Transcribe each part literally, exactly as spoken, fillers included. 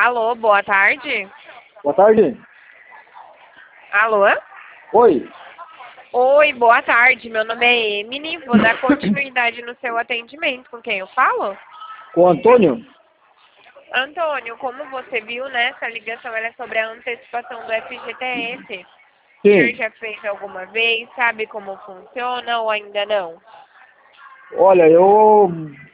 Alô, boa tarde. Boa tarde. Alô? Oi. Oi, boa tarde. Meu nome é Emily. Vou dar continuidade no seu atendimento. Com quem eu falo? Com o Antônio? Antônio, como você viu, né, essa ligação ela é sobre a antecipação do F G T S. O senhor Sim. já fez alguma vez? Sabe como funciona ou ainda não? Olha, eu...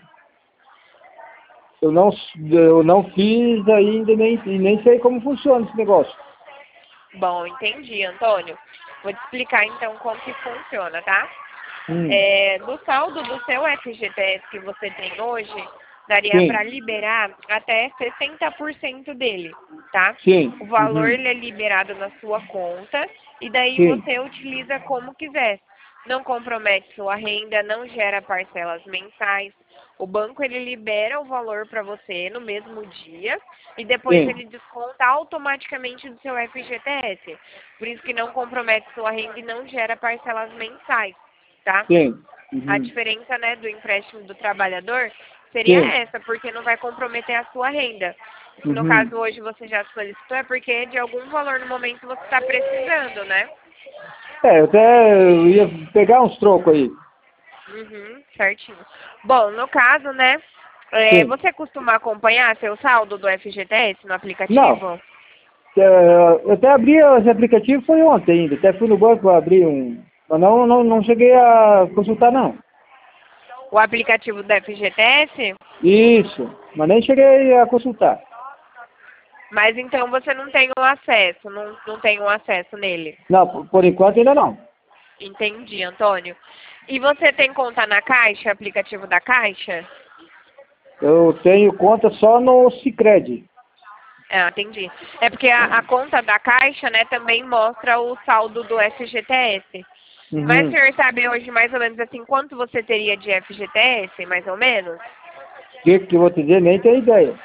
Eu não, eu não fiz ainda, nem, e nem sei como funciona esse negócio. Bom, entendi, Antônio. Vou te explicar então como que funciona, tá? Hum. É, do saldo do seu F G T S que você tem hoje, daria Sim. para liberar até sessenta por cento dele, tá? Sim. O valor Uhum. ele é liberado na sua conta e daí Sim. você utiliza como quiser. Não compromete sua renda, não gera parcelas mensais. O banco ele libera o valor para você no mesmo dia e depois Sim. ele desconta automaticamente do seu F G T S. Por isso que não compromete sua renda e não gera parcelas mensais, tá? Sim. A Uhum. diferença, né, do empréstimo do trabalhador seria Sim. essa, porque não vai comprometer a sua renda. Se no Uhum. caso hoje você já solicitou, é porque de algum valor no momento você está precisando, né? É, eu até ia pegar uns trocos aí. Uhum, certinho. Bom, no caso, né, é, Sim. você costuma acompanhar seu saldo do F G T S no Não. aplicativo? É, eu até abri esse aplicativo, foi ontem ainda. Até fui no banco abrir um... Mas não, não, não cheguei a consultar, não. O aplicativo do F G T S? Isso. Mas nem cheguei a consultar. Mas então você não tem o acesso, não, não tem o acesso nele. Não, por, por enquanto ainda não. Entendi, Antônio. E você tem conta na Caixa, aplicativo da Caixa? Eu tenho conta só no Sicredi. Ah, entendi. É porque a, a conta da Caixa, né, também mostra o saldo do F G T S. Mas o Uhum. senhor sabe hoje mais ou menos assim quanto você teria de F G T S, mais ou menos? O que que eu vou te dizer? Nem tenho ideia.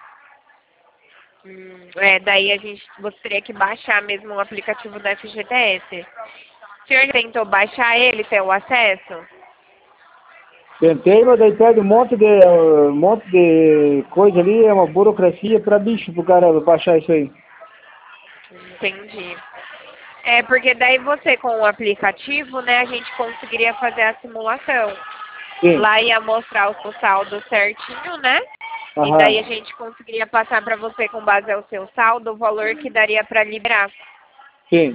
Hum, é, daí a gente você teria que baixar mesmo o aplicativo do F G T S. O senhor tentou baixar ele, ter o acesso? Tentei, mas daí pede um monte de, um monte de coisa ali, é uma burocracia pra bicho pro cara baixar isso aí. Entendi. É, porque daí você com o aplicativo, né, a gente conseguiria fazer a simulação. Sim. Lá ia mostrar o seu saldo certinho, né? E daí a Aham. gente conseguiria passar para você com base ao seu saldo o valor que daria para liberar. Sim.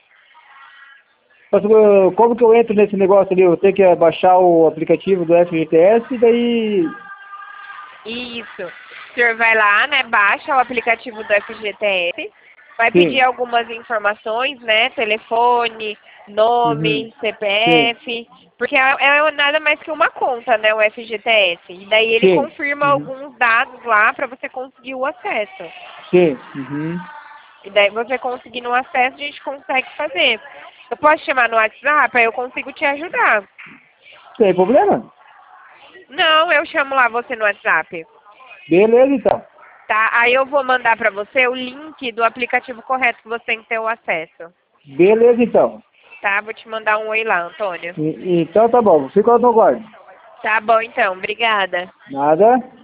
Mas uh, como que eu entro nesse negócio ali? Eu tenho que baixar o aplicativo do F G T S e daí... Isso. O senhor vai lá, né? Baixa o aplicativo do F G T S. Vai pedir Sim. algumas informações, né? Telefone, Uhum. nome, Sim. C P F. Porque é, é nada mais que uma conta, né? O F G T S. E daí ele Sim. confirma Uhum. alguns dados lá para você conseguir o acesso. Sim. Uhum. E daí você conseguindo o acesso, a gente consegue fazer. Eu posso chamar no WhatsApp, aí eu consigo te ajudar. Sem problema? Não, eu chamo lá você no WhatsApp. Beleza, então. Tá? Aí eu vou mandar pra você o link do aplicativo correto que você tem que ter o acesso. Beleza, então. Tá? Vou te mandar um oi lá, Antônio. E- então tá bom, fica no guarda. Tá bom então, obrigada. Nada.